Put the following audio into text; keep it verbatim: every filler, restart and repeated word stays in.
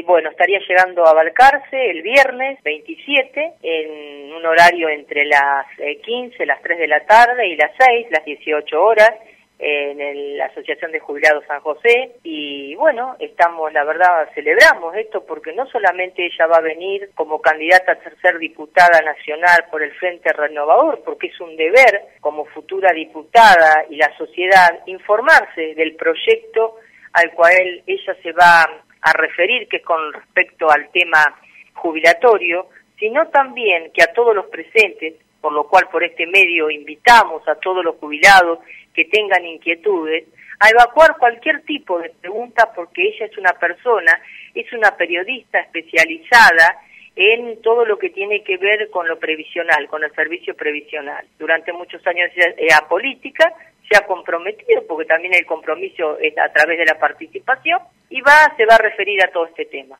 bueno, estaría llegando a Balcarce el viernes veintisiete, en un horario entre las quince, las tres de la tarde y las seis, las dieciocho horas, en el, la Asociación de Jubilados San José. Y bueno, estamos, la verdad, celebramos esto porque no solamente ella va a venir como candidata a ser diputada nacional por el Frente Renovador, porque es un deber como futura diputada y la sociedad informarse del proyecto al cual ella se va a referir, que es con respecto al tema jubilatorio, sino también que a todos los presentes, por lo cual por este medio invitamos a todos los jubilados que tengan inquietudes, a evacuar cualquier tipo de pregunta, porque ella es una persona, es una periodista especializada en todo lo que tiene que ver con lo previsional, con el servicio previsional. Durante muchos años era política, se ha comprometido, porque también el compromiso es a través de la participación, y va se va a referir a todo este tema.